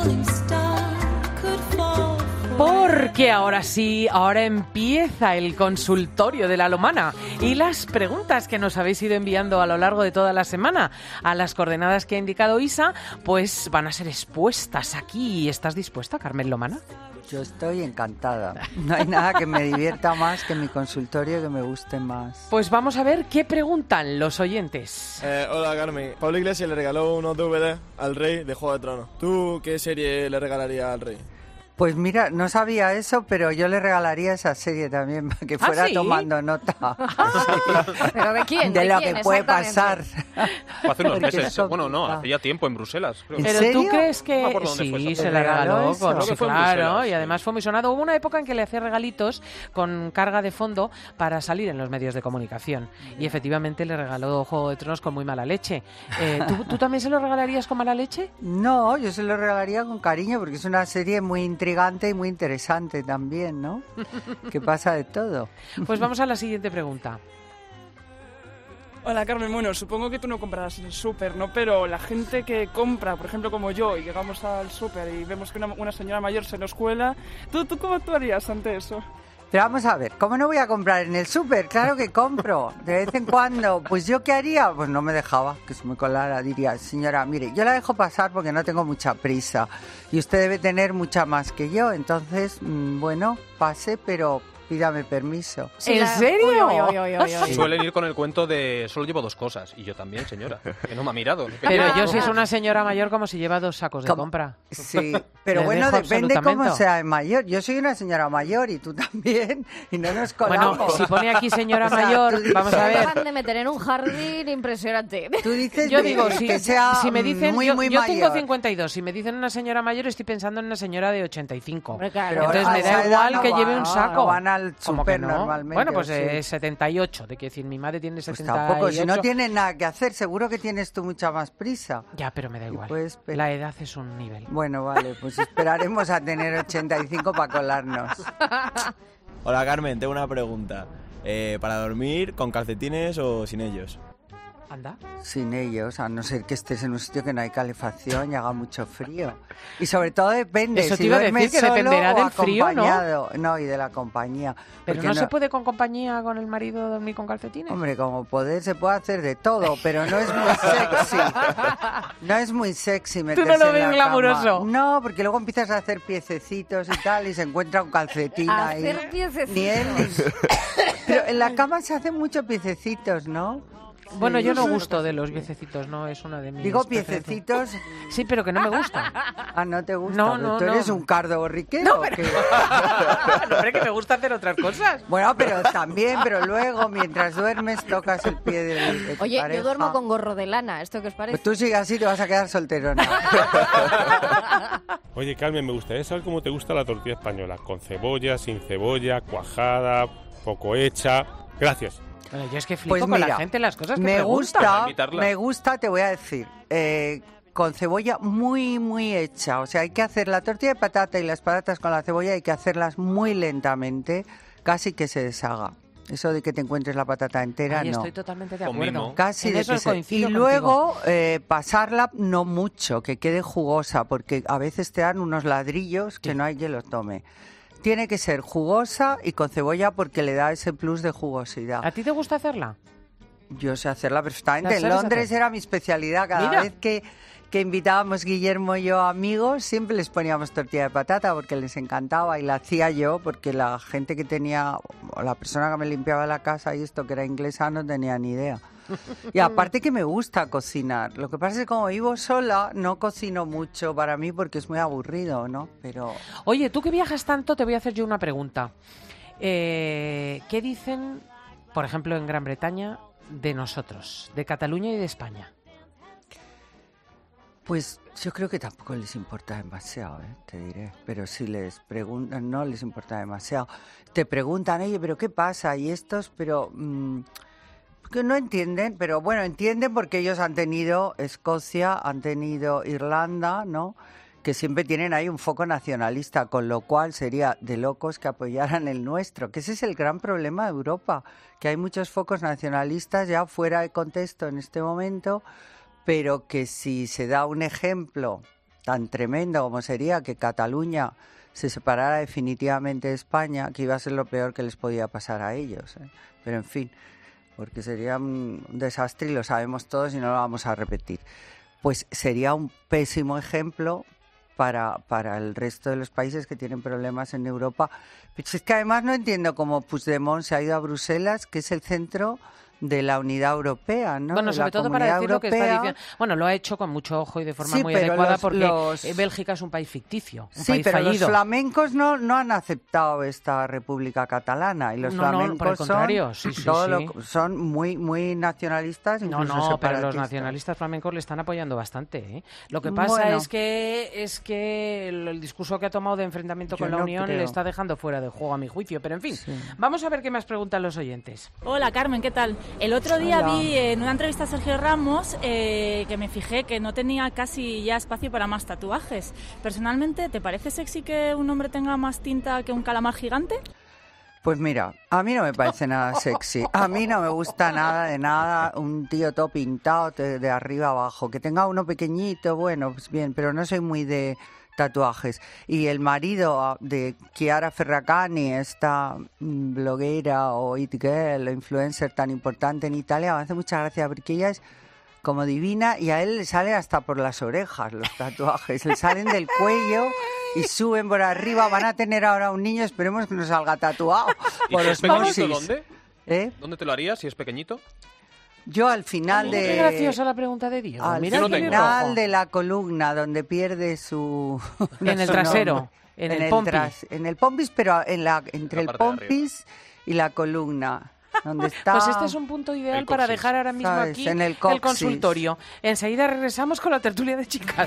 Porque ahora sí, ahora empieza el consultorio de la Lomana y las preguntas que nos habéis ido enviando a lo largo de toda la semana a las coordenadas que ha indicado Isa, pues van a ser expuestas aquí. ¿Estás dispuesta, Carmen Lomana? Yo estoy encantada. No hay nada que me divierta más que mi consultorio, que me guste más. Pues vamos a ver qué preguntan los oyentes. Hola, Carmen. Pablo Iglesias le regaló unos DVD al rey de Juego de Tronos. ¿Tú qué serie le regalarías al rey? Pues mira, no sabía eso, pero yo le regalaría esa serie también, para que fuera ¿sí? tomando nota. ¿Pero de quién? De lo quién, que puede pasar. Hace unos Porque meses, son- bueno, no, hace ya tiempo en Bruselas. Creo. ¿En ¿Pero serio? tú crees que...? No me acuerdo dónde fue Sí, eso. se ¿Le le regaló, regaló eso? con- Creo que fue en claro, Bruselas, y además fue muy sonado. Hubo una época en que le hacía regalitos con carga de fondo para salir en los medios de comunicación. Y efectivamente le regaló Juego de Tronos con muy mala leche. ¿Tú también se lo regalarías con mala leche? No, yo se lo regalaría con cariño, porque es una serie muy intrigante y muy interesante también, ¿no? Que pasa de todo. Pues vamos a la siguiente pregunta. Hola Carmen, bueno, supongo que tú no comprarás en el súper, ¿no? Pero la gente que compra, por ejemplo como yo, y llegamos al súper y vemos que una señora mayor se nos cuela, ¿tú cómo actuarías ante eso? Pero vamos a ver, ¿cómo no voy a comprar en el súper? Claro que compro, de vez en cuando. Pues ¿yo qué haría? Pues no me dejaba que se me colara. Diría, señora, mire, yo la dejo pasar porque no tengo mucha prisa. Y usted debe tener mucha más que yo. Entonces, bueno, pase, pero pídame permiso. ¿En serio? Suelen ir con el cuento de solo llevo 2 cosas. Y yo también, señora, que no me ha mirado. Pero yo si es una señora mayor como si lleva 2 sacos de ¿Cómo? compra. Sí, pero Le bueno, dejo depende cómo absolutamente. sea de mayor. Yo soy una señora mayor y tú también, y no nos colamos. Bueno, si pone aquí señora O sea, mayor, tú dices- vamos a ver. Dejan de meter en un jardín impresionante. Tú dices Yo digo, que sea si me dicen, muy, yo, muy yo mayor. tengo 52, si me dicen una señora mayor, estoy pensando en una señora de 85. Hombre, claro. Pero Entonces a me esa da edad igual no que van, lleve un saco. no van al ¿Cómo que súper no? normalmente, Bueno, pues sí. 78, de que decir, mi madre tiene Pues 78. tampoco, si no tienes nada que hacer, seguro que tienes tú mucha más prisa. Ya, pero me da igual. puedes pe- La edad es un nivel. Bueno, vale, pues esperaremos a tener 85 para colarnos. Hola, Carmen, tengo una pregunta. ¿Para dormir con calcetines o sin ellos? Anda. Sin ellos, a no ser que estés en un sitio que no hay calefacción y haga mucho frío. Y sobre todo depende, Eso te si iba a duermes decir, que solo dependerá o del frío, ¿no? acompañado. No, y de la compañía. Pero Porque no se puede con compañía con el marido dormir con calcetines. Hombre, como poder se puede hacer de todo, pero no es muy sexy. No es muy sexy meterse no lo en ves la glamuroso? cama. No, porque luego empiezas a hacer piececitos y tal y se encuentra un calcetín ahí. Hacer piececitos. Ni él ni... Pero en la cama se hacen muchos piececitos, ¿no? Bueno, Sí. yo no gusto de los piececitos, no es una de mis Digo preferencias. piececitos. Sí, pero que no me gusta. Ah, ¿no te gusta? No, Pero no, ¿tú no. eres un cardo borriquero? No, ¿o pero- qué? No, hombre, que me gusta hacer otras cosas. Bueno, pero también, pero luego, mientras duermes, tocas el pie de tu Oye, pareja. yo duermo con gorro de lana, ¿esto qué os parece? Pues tú sigue así, te vas a quedar solterona. Oye, Carmen, me gustaría saber cómo te gusta la tortilla española. Con cebolla, sin cebolla, cuajada, poco hecha. Gracias. Bueno, yo es que flipo Pues con mira, la gente las cosas que me preguntan. gusta, te voy a decir, con cebolla muy, muy hecha. O sea, hay que hacer la tortilla de patata y las patatas con la cebolla, hay que hacerlas muy lentamente, casi que se deshaga. Eso de que te encuentres la patata entera, Ay, no. estoy totalmente de Con acuerdo. mimo. Casi En de eso que se... coincido Y contigo. luego pasarla no mucho, que quede jugosa, porque a veces te dan unos ladrillos que no hay quien los tome. Tiene que ser jugosa y con cebolla porque le da ese plus de jugosidad. ¿A ti te gusta hacerla? Yo sé hacerla perfectamente. ¿La En sabes Londres hacer? era mi especialidad. Cada Mira. vez que invitábamos Guillermo y yo amigos, siempre les poníamos tortilla de patata porque les encantaba y la hacía yo porque la gente que tenía, o la persona que me limpiaba la casa y esto que era inglesa no tenía ni idea. Y aparte que me gusta cocinar. Lo que pasa es que como vivo sola no cocino mucho para mí porque es muy aburrido, ¿no? Pero Oye, tú que viajas tanto, te voy a hacer yo una pregunta. ¿Qué dicen, por ejemplo, en Gran Bretaña, de nosotros, de Cataluña y de España? pues yo creo que tampoco les importa demasiado, te diré. Pero si les preguntan, no les importa demasiado. Te preguntan, oye, ¿pero qué pasa? Y estos, pero... que no entienden, pero bueno, entienden porque ellos han tenido Escocia, han tenido Irlanda, ¿no? Que siempre tienen ahí un foco nacionalista, con lo cual sería de locos que apoyaran el nuestro, que ese es el gran problema de Europa, que hay muchos focos nacionalistas ya fuera de contexto en este momento, pero que si se da un ejemplo tan tremendo como sería que Cataluña se separara definitivamente de España, que iba a ser lo peor que les podía pasar a ellos, ¿eh? Pero en fin, porque sería un desastre y lo sabemos todos y no lo vamos a repetir. Pues sería un pésimo ejemplo para el resto de los países que tienen problemas en Europa. Pero es que además no entiendo cómo Puigdemont se ha ido a Bruselas, que es el centro de la unidad europea, ¿no? Bueno, sobre todo para decir lo que está diciendo. Bueno, lo ha hecho con mucho ojo y de forma muy adecuada porque Bélgica es un país ficticio, un país pero fallido. Los flamencos no han aceptado esta República Catalana y los flamencos por el contrario, son muy nacionalistas. No, pero los nacionalistas flamencos le están apoyando bastante, ¿eh? Lo que pasa es que el discurso que ha tomado de enfrentamiento con la Unión le está dejando fuera de juego a mi juicio. Pero en fin, vamos a ver qué más preguntan los oyentes. Hola Carmen, ¿qué tal? El otro día vi en una entrevista a Sergio Ramos que me fijé que no tenía casi ya espacio para más tatuajes. Personalmente, ¿te parece sexy que un hombre tenga más tinta que un calamar gigante? Pues mira, a mí no me parece nada sexy. A mí no me gusta nada de nada un tío todo pintado de arriba abajo. Que tenga uno pequeñito, bueno, pues bien, pero no soy muy de tatuajes. Y el marido de Chiara Ferragni, esta bloguera o it girl o influencer tan importante en Italia, me hace mucha gracia porque ella es como divina y a él le sale hasta por las orejas los tatuajes, le salen del cuello y suben por arriba. Van a tener ahora un niño, esperemos que no salga tatuado. ¿Y si es pequeñito, dónde? ¿Eh? ¿Dónde te lo harías si es pequeñito? Yo al final Qué graciosa la pregunta de Diego. Al final de la columna, donde pierde su... En el trasero, en el pompis. En el pompis, pero entre el pompis y la columna. Donde está... Pues este es un punto ideal para dejar ahora mismo aquí en el consultorio. Enseguida regresamos con la tertulia de chicas.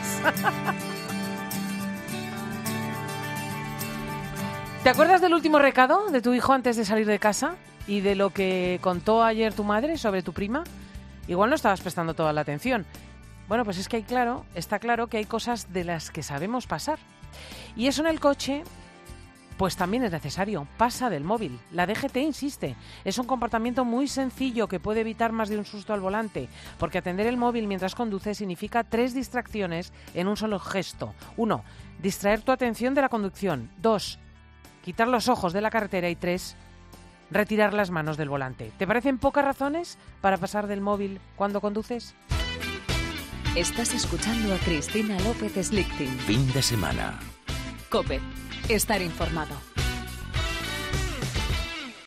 ¿Te acuerdas del último recado de tu hijo antes de salir de casa? ¿Y de lo que contó ayer tu madre sobre tu prima? Igual no estabas prestando toda la atención. Bueno, pues es que está claro que hay cosas de las que sabemos pasar. Y eso en el coche, pues también es necesario. Pasa del móvil. La DGT insiste. Es un comportamiento muy sencillo que puede evitar más de un susto al volante. Porque atender el móvil mientras conduces significa 3 distracciones en un solo gesto. 1. Distraer tu atención de la conducción. 2. Quitar los ojos de la carretera. Y 3. Retirar las manos del volante. ¿Te parecen pocas razones para pasar del móvil cuando conduces? Estás escuchando a Cristina López Slichting. Fin de semana. COPE. Estar informado.